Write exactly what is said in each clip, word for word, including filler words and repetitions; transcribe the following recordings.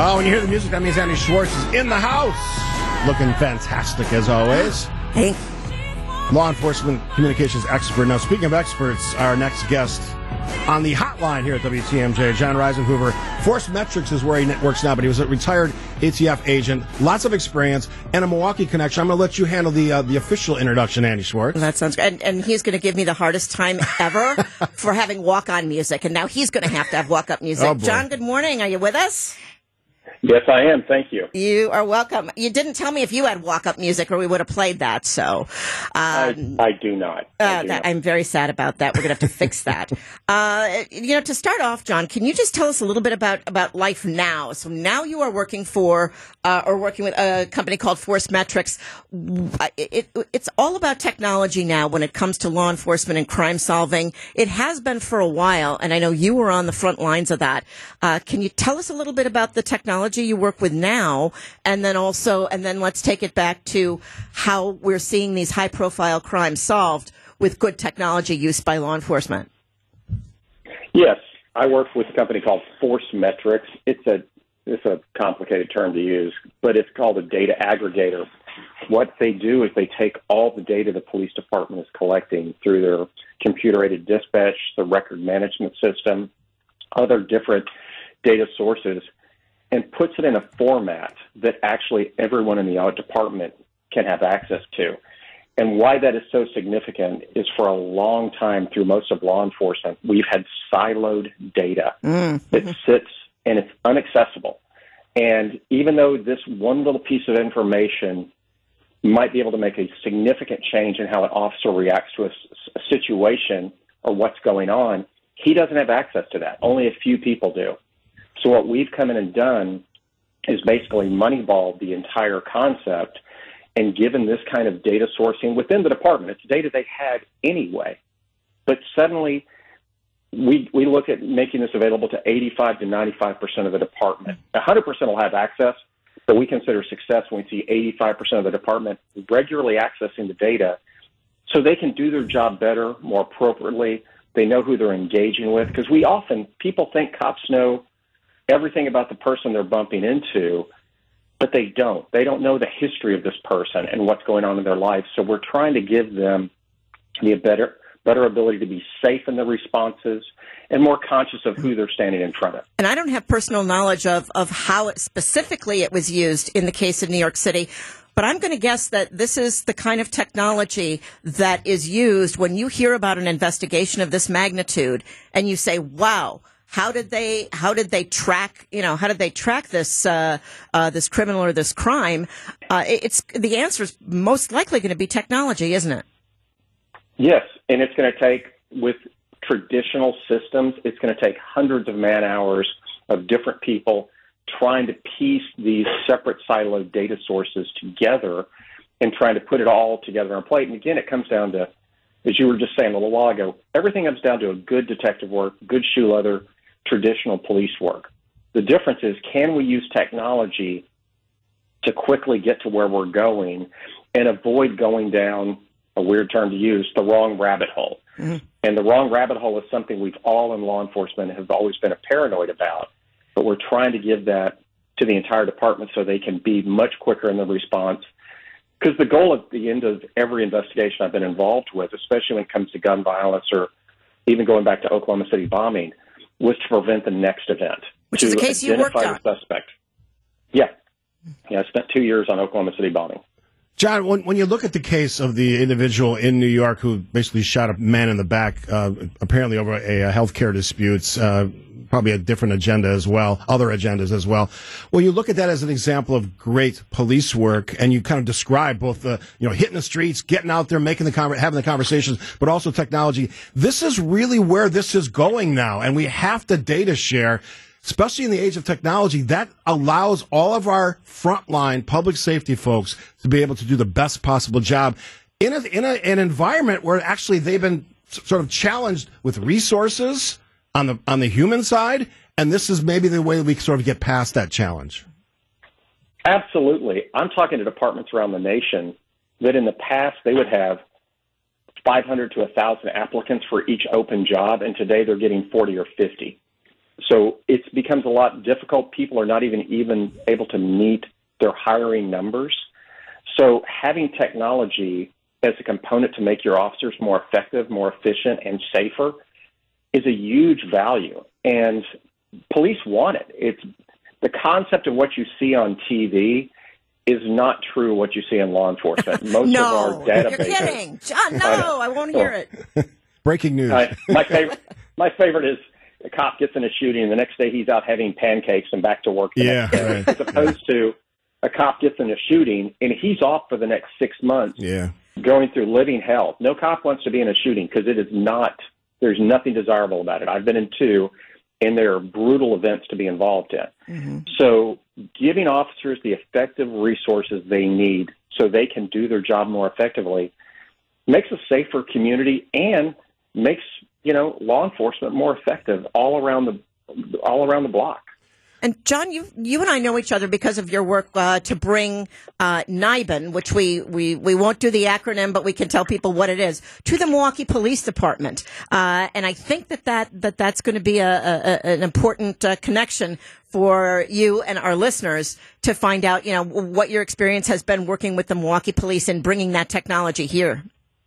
Oh, when you hear the music, that means Andy Schwartz is in the house. Looking fantastic, as always. Hey. Law enforcement communications expert. Now, speaking of experts, our next guest on the hotline here at W T M J, John Reisenhoover. Force Metrics is where he works now, but he was a retired A T F agent, lots of experience, and a Milwaukee connection. I'm going to let you handle the uh, the official introduction, Andy Schwartz. That sounds good. And, and he's going to give me the hardest time ever for having walk-on music, and now he's going to have to have walk-up music. Oh, boy. John, good morning. Are you with us? Yes, I am. Thank you. You are welcome. You didn't tell me if you had walk-up music, or we would have played that. So, um, I, I do not. I uh, do that, not. I'm very sad about that. We're going to have to fix that. Uh, you know, to start off, John, can you just tell us a little bit about, about life now? So now you are working for, uh, or working with a company called Force Metrics. It, it, it's all about technology now when it comes to law enforcement and crime solving. It has been for a while, and I know you were on the front lines of that. Uh, can you tell us a little bit about the technology you work with now, and then also, and then let's take it back to how we're seeing these high-profile crimes solved with good technology use by law enforcement? Yes, I work with a company called Force Metrics. It's a it's a complicated term to use, but it's called a data aggregator. What they do is they take all the data the police department is collecting through their computer-aided dispatch, the record management system, other different data sources, and puts it in a format that actually everyone in the audit department can have access to. And why that is so significant is for a long time through most of law enforcement, we've had siloed data mm-hmm. that sits and it's inaccessible. And even though this one little piece of information might be able to make a significant change in how an officer reacts to a, a situation or what's going on, he doesn't have access to that. Only a few people do. So what we've come in and done is basically moneyballed the entire concept and given this kind of data sourcing within the department. It's data they had anyway. But suddenly we we look at making this available to eighty-five to ninety-five percent of the department. one hundred percent will have access, but we consider success when we see eighty-five percent of the department regularly accessing the data so they can do their job better, more appropriately. They know who they're engaging with, because we often, people think cops know everything about the person they're bumping into, but they don't. They don't know the history of this person and what's going on in their life. So we're trying to give them the better better ability to be safe in their responses and more conscious of who they're standing in front of. And I don't have personal knowledge of, of how it specifically it was used in the case of New York City, but I'm going to guess that this is the kind of technology that is used when you hear about an investigation of this magnitude and you say, wow, How did they? How did they track? You know, how did they track this uh, uh, this criminal or this crime? Uh, it's the answer is most likely going to be technology, isn't it? Yes, and it's going to take, with traditional systems, it's going to take hundreds of man hours of different people trying to piece these separate siloed data sources together and trying to put it all together on a plate. And again, it comes down to, as you were just saying a little while ago, everything comes down to a good detective work, good shoe leather, traditional police work. The difference is, can we use technology to quickly get to where we're going and avoid going down, a weird term to use, the wrong rabbit hole? Mm-hmm. And the wrong rabbit hole is something we've all in law enforcement have always been paranoid about, but we're trying to give that to the entire department so they can be much quicker in the response. Because the goal at the end of every investigation I've been involved with, especially when it comes to gun violence or even going back to Oklahoma City bombing, was to prevent the next event. Which is the case you worked on. Identify the suspect. Yeah. Yeah, I spent two years on Oklahoma City bombing. John, when, when you look at the case of the individual in New York who basically shot a man in the back, uh, apparently over a, a health care disputes, uh, probably a different agenda as well, other agendas as well. Well, you look at that as an example of great police work, and you kind of describe both the, you know, hitting the streets, getting out there, making the con- having the conversations, but also technology. This is really where this is going now, and we have to data share, especially in the age of technology. That allows all of our frontline public safety folks to be able to do the best possible job in a, in a, an environment where actually they've been sort of challenged with resources on the on the human side, and this is maybe the way we sort of get past that challenge. Absolutely. I'm talking to departments around the nation that in the past they would have five hundred to one thousand applicants for each open job, and today they're getting forty or fifty. So it becomes a lot difficult. People are not even, even able to meet their hiring numbers. So having technology as a component to make your officers more effective, more efficient, and safer is a huge value. And police want it. It's the concept of what you see on T V is not true what you see in law enforcement. Most no, of our databases. You're kidding. John, no, I, I won't hear it. Breaking news. Uh, my favorite my favorite is a cop gets in a shooting and the next day he's out having pancakes and back to work the yeah, next day. Right. As opposed to a cop gets in a shooting and he's off for the next six months yeah. going through living hell. No cop wants to be in a shooting because it is not, there's nothing desirable about it. I've been in two, and there are brutal events to be involved in. Mm-hmm. So giving officers the effective resources they need so they can do their job more effectively makes a safer community and makes, you know, law enforcement more effective all around the all around the block. And John, you you and I know each other because of your work uh, to bring uh, NIBIN, which we, we, we won't do the acronym, but we can tell people what it is, to the Milwaukee Police Department. Uh, and I think that, that, that that's going to be a, a, an important uh, connection for you and our listeners to find out, you know, what your experience has been working with the Milwaukee Police and bringing that technology here.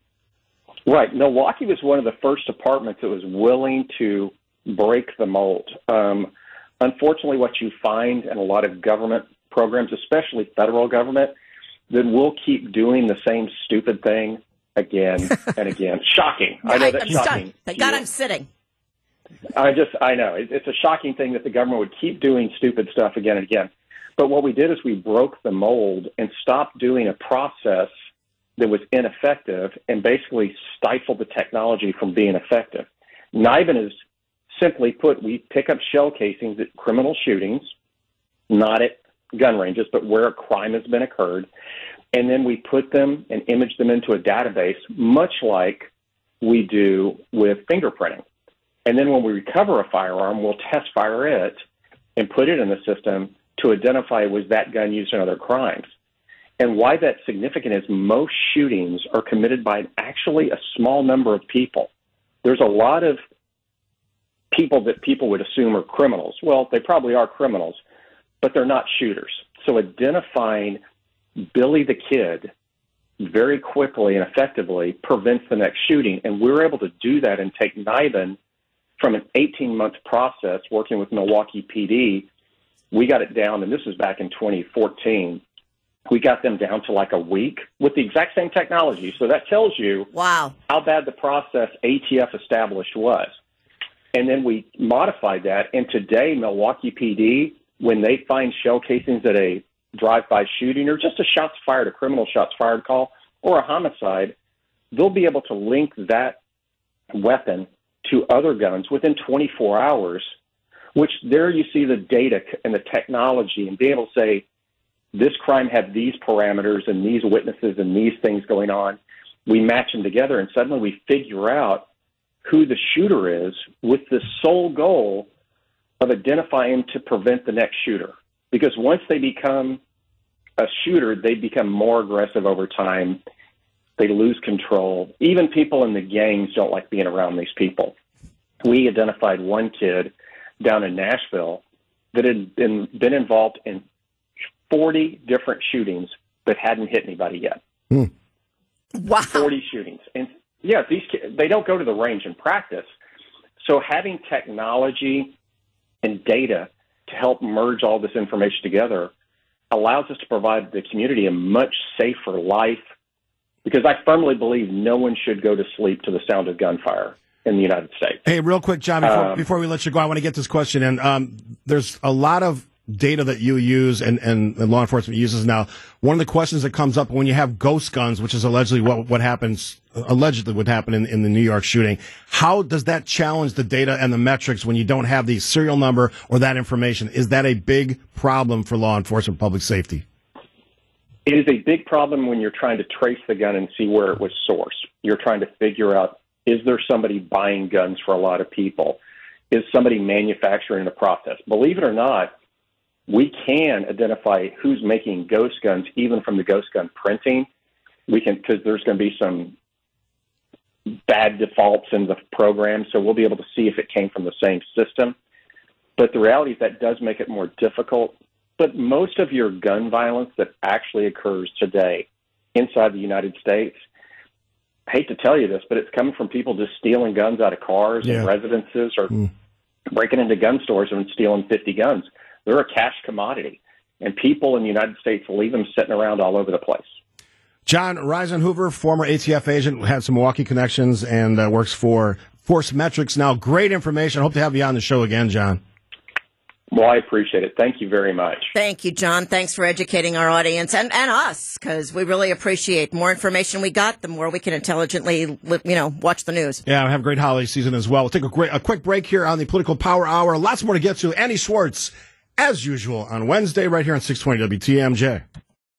Right. Milwaukee was one of the first departments that was willing to break the mold. Um, Unfortunately, what you find in a lot of government programs, especially federal government, that we'll keep doing the same stupid thing again and again. Shocking. I know that's shocking. Thank God I'm sitting. I just, I know. It's a shocking thing that the government would keep doing stupid stuff again and again. But what we did is we broke the mold and stopped doing a process that was ineffective and basically stifled the technology from being effective. NIBIN is simply put, we pick up shell casings at criminal shootings, not at gun ranges, but where a crime has been occurred, and then we put them and image them into a database, much like we do with fingerprinting. And then when we recover a firearm, we'll test fire it and put it in the system to identify was that gun used in other crimes. And why that's significant is most shootings are committed by actually a small number of people. There's a lot of people that people would assume are criminals. Well, they probably are criminals, but they're not shooters. So identifying Billy the Kid very quickly and effectively prevents the next shooting. And we were able to do that and take NIBIN from an eighteen-month process working with Milwaukee P D. We got it down, and this was back in twenty fourteen. We got them down to like a week with the exact same technology. So that tells you wow how bad the process A T F established was. And then we modified that. And today, Milwaukee P D, when they find shell casings at a drive-by shooting or just a shots fired, a criminal shots fired call, or a homicide, they'll be able to link that weapon to other guns within twenty-four hours, which there you see the data and the technology and be able to say, this crime had these parameters and these witnesses and these things going on. We match them together, and suddenly we figure out who the shooter is with the sole goal of identifying to prevent the next shooter. Because once they become a shooter, they become more aggressive over time. They lose control. Even people in the gangs don't like being around these people. We identified one kid down in Nashville that had been, been involved in forty different shootings but hadn't hit anybody yet. Mm. Wow. forty shootings. And yeah, these kids, they don't go to the range and practice. So having technology and data to help merge all this information together allows us to provide the community a much safer life, because I firmly believe no one should go to sleep to the sound of gunfire in the United States. Hey, real quick, John, before, um, before we let you go, I want to get this question in. Um, there's a lot of data that you use and, and, and law enforcement uses now. One of the questions that comes up when you have ghost guns, which is allegedly what, what happens, allegedly would happen in, in the New York shooting, how does that challenge the data and the metrics when you don't have the serial number or that information? Is that a big problem for law enforcement, public safety? It is a big problem when you're trying to trace the gun and see where it was sourced. You're trying to figure out, is there somebody buying guns for a lot of people? Is somebody manufacturing the process? Believe it or not, we can identify who's making ghost guns even from the ghost gun printing. We can, because there's going to be some bad defaults in the program, so we'll be able to see if it came from the same system. But the reality is that does make it more difficult. But most of your gun violence that actually occurs today inside the United States, I hate to tell you this, but it's coming from people just stealing guns out of cars Yeah. and residences, or Mm. breaking into gun stores and stealing fifty guns. They're a cash commodity, and people in the United States leave them sitting around all over the place. John Reisenhoover, former A T F agent, had some Milwaukee connections and uh, works for Force Metrics now. Great information. Hope to have you on the show again, John. Well, I appreciate it. Thank you very much. Thank you, John. Thanks for educating our audience and, and us, because we really appreciate more information we got, the more we can intelligently, you know, watch the news. Yeah, have a great holiday season as well. We'll take a, great, a quick break here on the Political Power Hour. Lots more to get to. Andy Schwartz, as usual, on Wednesday right here on six twenty W T M J.